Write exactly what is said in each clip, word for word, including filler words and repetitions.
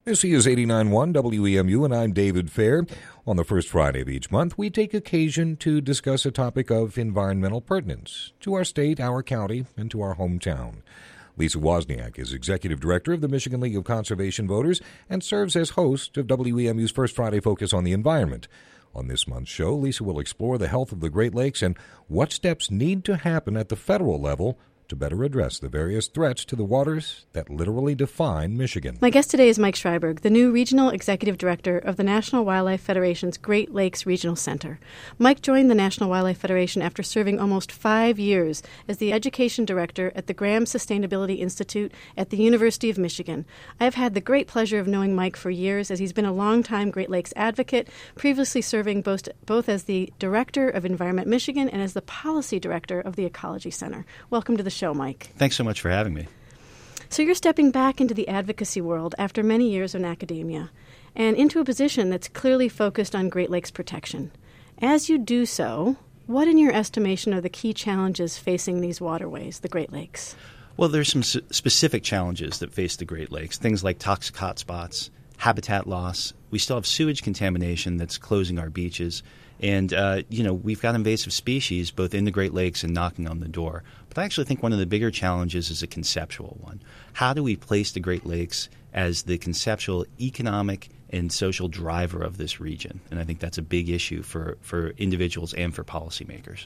This is eighty-nine point one W E M U, and I'm David Fair. On the first Friday of each month, we take occasion to discuss a topic of environmental pertinence to our state, our county, and to our hometown. Lisa Wozniak is Executive Director of the Michigan League of Conservation Voters and serves as host of W E M U's First Friday Focus on the Environment. On this month's show, Lisa will explore the health of the Great Lakes and what steps need to happen at the federal level to better address the various threats to the waters that literally define Michigan. My guest today is Mike Schreiberg, the new Regional Executive Director of the National Wildlife Federation's Great Lakes Regional Center. Mike joined the National Wildlife Federation after serving almost five years as the Education Director at the Graham Sustainability Institute at the University of Michigan. I have had the great pleasure of knowing Mike for years, as he's been a longtime Great Lakes advocate, previously serving both, both as the Director of Environment Michigan and as the Policy Director of the Ecology Center. Welcome to the show. Show, Mike. Thanks so much for having me. So you're stepping back into the advocacy world after many years in academia and into a position that's clearly focused on Great Lakes protection. As you do so, what in your estimation are the key challenges facing these waterways, the Great Lakes? Well, there's some s- specific challenges that face the Great Lakes, things like toxic hotspots, habitat loss. We still have sewage contamination that's closing our beaches. And, uh, you know, we've got invasive species both in the Great Lakes and knocking on the door. But I actually think one of the bigger challenges is a conceptual one. How do we place the Great Lakes as the conceptual economic and social driver of this region? And I think that's a big issue for, for individuals and for policymakers.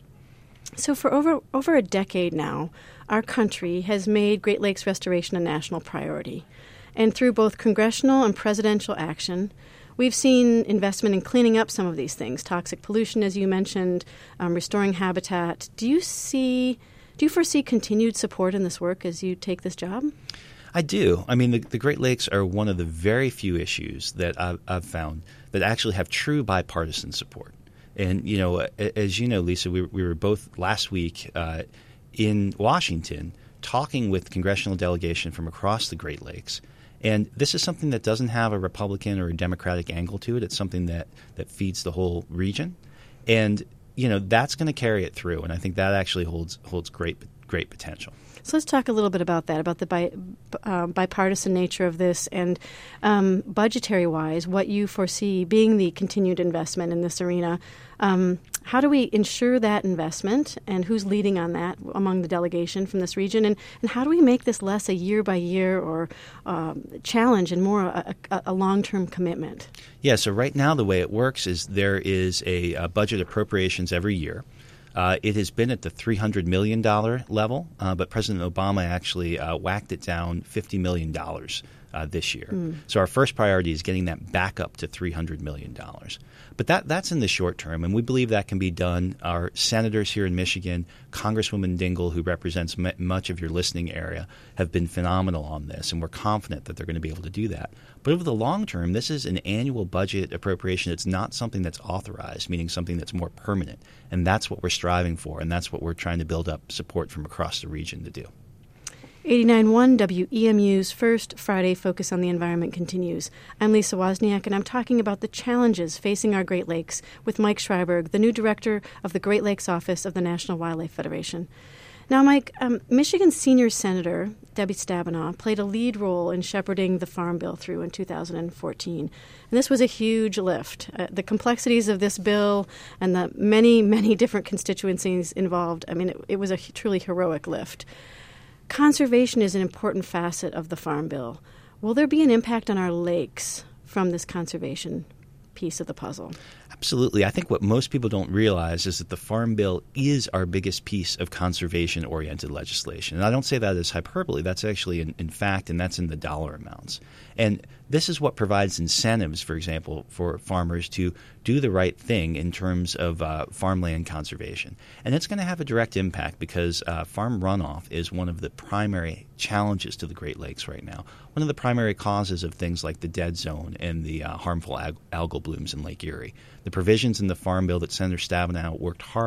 So for over over a decade now, our country has made Great Lakes restoration a national priority. And through both congressional and presidential action, we've seen investment in cleaning up some of these things, toxic pollution, as you mentioned, um, restoring habitat. Do you see, do you foresee continued support in this work as you take this job? I do. I mean, the, the Great Lakes are one of the very few issues that I've, I've found that actually have true bipartisan support. And, you know, as you know, Lisa, we, we were both last week uh, in Washington talking with congressional delegation from across the Great Lakes. And this is something that doesn't have a Republican or a Democratic angle to it. It's something that, that feeds the whole region. And, you know, that's going to carry it through. And I think that actually holds holds great great potential. So let's talk a little bit about that, about the bi, uh, bipartisan nature of this and um, budgetary-wise, what you foresee being the continued investment in this arena. Um, how do we ensure that investment, and who's leading on that among the delegation from this region? And, and how do we make this less a year-by-year or um, challenge and more a, a, a long-term commitment? Yeah, so right now the way it works is there is a, a budget appropriations every year. Uh, it has been at the three hundred million dollars level, uh, but President Obama actually uh, whacked it down fifty million dollars uh, this year. Mm. So our first priority is getting that back up to three hundred million dollars. But that that's in the short term, and we believe that can be done. Our senators here in Michigan, Congresswoman Dingell, who represents m- much of your listening area, have been phenomenal on this, and we're confident that they're going to be able to do that. But over the long term, this is an annual budget appropriation. It's not something that's authorized, meaning something that's more permanent. And that's what we're striving for, and that's what we're trying to build up support from across the region to do. eighty-nine point one W E M U's First Friday Focus on the Environment continues. I'm Lisa Wozniak, and I'm talking about the challenges facing our Great Lakes with Mike Schreiberg, the new director of the Great Lakes Office of the National Wildlife Federation. Now, Mike, um, Michigan's senior senator, Debbie Stabenow, played a lead role in shepherding the Farm Bill through in two thousand fourteen. And this was a huge lift. Uh, the complexities of this bill and the many, many different constituencies involved, I mean, it, it was a truly heroic lift. Conservation is an important facet of the Farm Bill. Will there be an impact on our lakes from this conservation piece of the puzzle? Absolutely. I think what most people don't realize is that the Farm Bill is our biggest piece of conservation-oriented legislation. And I don't say that as hyperbole. That's actually in, in fact, and that's in the dollar amounts. And this is what provides incentives, for example, for farmers to do the right thing in terms of uh, farmland conservation. And it's going to have a direct impact because uh, farm runoff is one of the primary challenges to the Great Lakes right now. One of the primary causes of things like the dead zone and the uh, harmful ag- algal blooms in Lake Erie. The provisions in the Farm Bill that Senator Stabenow worked hard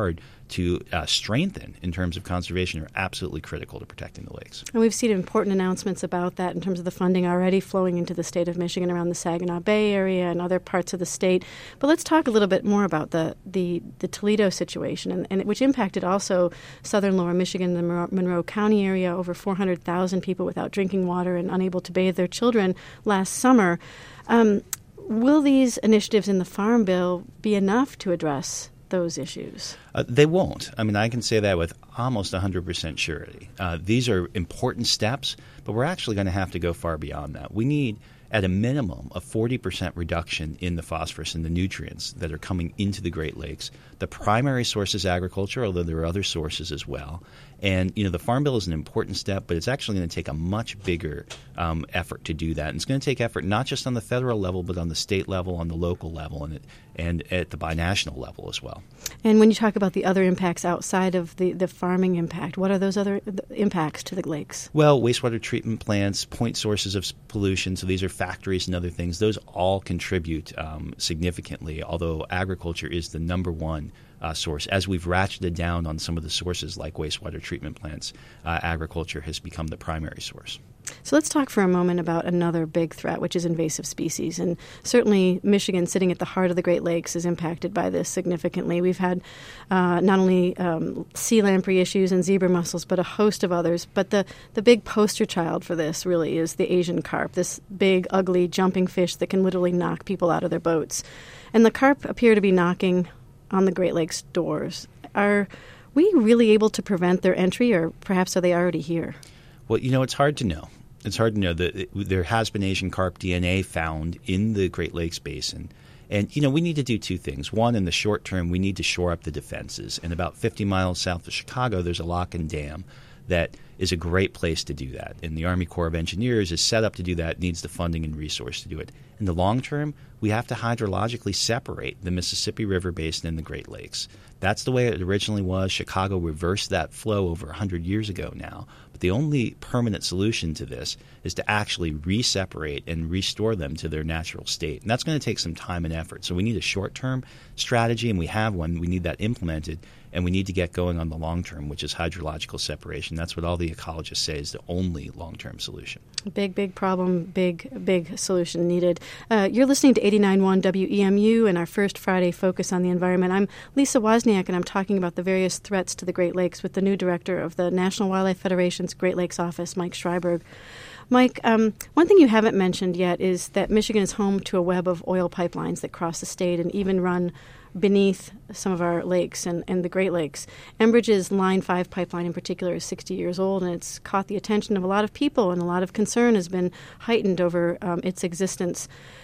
to uh, strengthen in terms of conservation are absolutely critical to protecting the lakes. And we've seen important announcements about that in terms of the funding already flowing into the state of Michigan around the Saginaw Bay area and other parts of the state. But let's talk a little bit more about the the, the Toledo situation, and, and which impacted also southern lower Michigan, the Monroe, Monroe County area, over four hundred thousand people without drinking water and unable to bathe their children last summer. Um, will these initiatives in the Farm Bill be enough to address those issues? Uh, they won't. I mean, I can say that with almost one hundred percent surety. Uh, these are important steps, but we're actually going to have to go far beyond that. We need, at a minimum, a forty percent reduction in the phosphorus and the nutrients that are coming into the Great Lakes. The primary source is agriculture, although there are other sources as well. And, you know, the Farm Bill is an important step, but it's actually going to take a much bigger um, effort to do that. And it's going to take effort not just on the federal level, but on the state level, on the local level, and, it, and at the binational level as well. And when you talk about the other impacts outside of the, the farming impact, what are those other impacts to the lakes? Well, wastewater treatment plants, point sources of pollution, so these are factories and other things. Those all contribute um, significantly, although agriculture is the number one Uh, source. As we've ratcheted down on some of the sources like wastewater treatment plants, uh, agriculture has become the primary source. So let's talk for a moment about another big threat, which is invasive species. And certainly Michigan, sitting at the heart of the Great Lakes, is impacted by this significantly. We've had uh, not only um, sea lamprey issues and zebra mussels, but a host of others. But the, the big poster child for this really is the Asian carp, this big, ugly, jumping fish that can literally knock people out of their boats. And the carp appear to be knocking on the Great Lakes doors. Are we really able to prevent their entry, or perhaps are they already here? Well, you know, it's hard to know. It's hard to know that there has been Asian carp D N A found in the Great Lakes Basin. And, you know, we need to do two things. One, in the short term, we need to shore up the defenses. And about fifty miles south of Chicago, there's a lock and dam that is a great place to do that. And the Army Corps of Engineers is set up to do that, needs the funding and resource to do it. In the long term, we have to hydrologically separate the Mississippi River Basin and the Great Lakes. That's the way it originally was. Chicago reversed that flow over one hundred years ago now. But the only permanent solution to this is to actually re-separate and restore them to their natural state. And that's going to take some time and effort. So we need a short-term strategy, and we have one. We need that implemented. And we need to get going on the long term, which is hydrological separation. That's what all the ecologists say is the only long-term solution. Big, big problem, big, big solution needed. Uh, you're listening to eighty-nine point one W E M U and our first Friday Focus on the Environment. I'm Lisa Wozniak, and I'm talking about the various threats to the Great Lakes with the new director of the National Wildlife Federation's Great Lakes Office, Mike Schreiberg. Mike, um, one thing you haven't mentioned yet is that Michigan is home to a web of oil pipelines that cross the state and even run beneath some of our lakes and, and the Great Lakes. Enbridge's Line five pipeline in particular is sixty years old, and it's caught the attention of a lot of people, and a lot of concern has been heightened over um, its existence.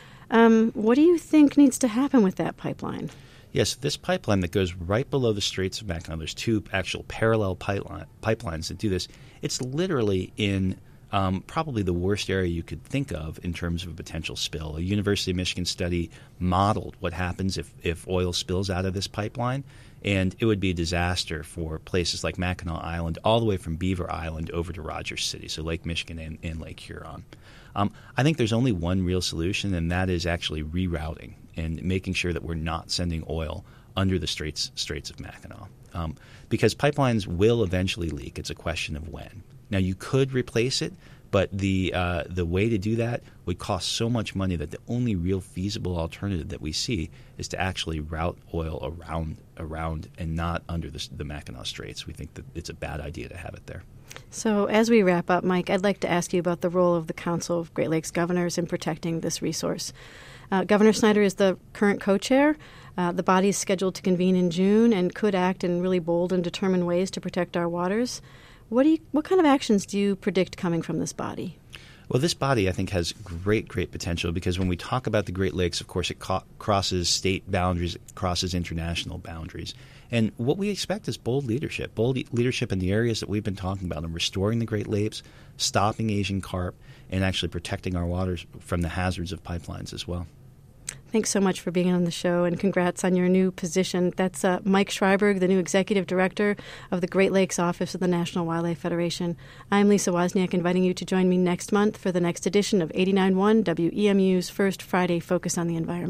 Um, what do you think needs to happen with that pipeline? Yes, this pipeline that goes right below the Straits of Mackinac, there's two actual parallel pipeline, pipelines that do this. It's literally in Um, probably the worst area you could think of in terms of a potential spill. A University of Michigan study modeled what happens if, if oil spills out of this pipeline, and it would be a disaster for places like Mackinac Island all the way from Beaver Island over to Rogers City, so Lake Michigan and, and Lake Huron. Um, I think there's only one real solution, and that is actually rerouting and making sure that we're not sending oil under the Straits, Straits of Mackinac. Um, because pipelines will eventually leak. It's a question of when. Now, you could replace it, but the uh, the way to do that would cost so much money that the only real feasible alternative that we see is to actually route oil around around and not under the, the Mackinac Straits. We think that it's a bad idea to have it there. So as we wrap up, Mike, I'd like to ask you about the role of the Council of Great Lakes Governors in protecting this resource. Uh, Governor Snyder is the current co-chair. Uh, the body is scheduled to convene in June and could act in really bold and determined ways to protect our waters. What do you, what kind of actions do you predict coming from this body? Well, this body, I think, has great, great potential because when we talk about the Great Lakes, of course, it co- crosses state boundaries, it crosses international boundaries. And what we expect is bold leadership, bold leadership in the areas that we've been talking about, and restoring the Great Lakes, stopping Asian carp, and actually protecting our waters from the hazards of pipelines as well. Thanks so much for being on the show, and congrats on your new position. That's uh, Mike Schreiberg, the new Executive Director of the Great Lakes Office of the National Wildlife Federation. I'm Lisa Wozniak, inviting you to join me next month for the next edition of eighty-nine point one W E M U's first Friday Focus on the Environment.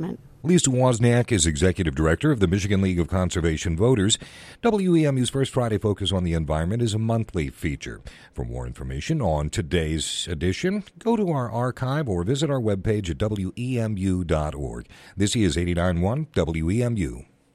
Lisa Wozniak is Executive Director of the Michigan League of Conservation Voters. W E M U's First Friday Focus on the Environment is a monthly feature. For more information on today's edition, go to our archive or visit our webpage at W E M U dot org. This is eighty-nine point one W E M U.